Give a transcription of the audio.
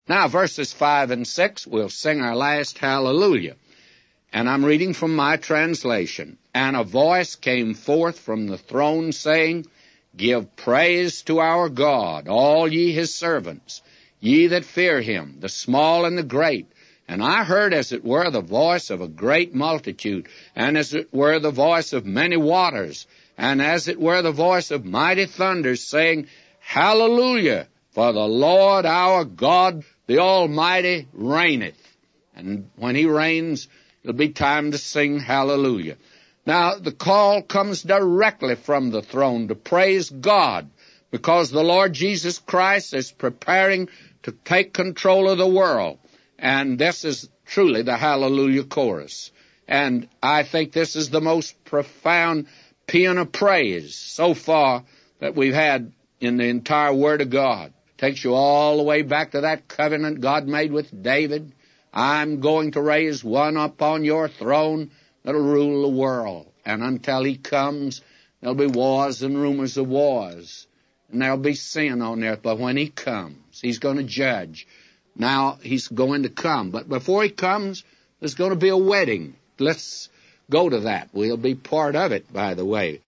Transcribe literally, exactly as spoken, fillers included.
Now, verses five and six, we'll sing our last hallelujah. And I'm reading from my translation. And a voice came forth from the throne, saying, Give praise to our God, all ye his servants, ye that fear him, the small and the great. And I heard as it were the voice of a great multitude, and as it were the voice of many waters, and as it were the voice of mighty thunders, saying, Hallelujah, for the Lord our God, the Almighty, reigneth. And when he reigns, it'll be time to sing hallelujah. Now, the call comes directly from the throne to praise God, because the Lord Jesus Christ is preparing to take control of the world. And this is truly the hallelujah chorus. And I think this is the most profound paean of praise so far that we've had in the entire Word of God. Takes you all the way back to that covenant God made with David. I'm going to raise one upon your throne that'll rule the world. And until he comes, there'll be wars and rumors of wars. And there'll be sin on earth. But when he comes, he's going to judge. Now he's going to come. But before he comes, there's going to be a wedding. Let's go to that. We'll be part of it, by the way.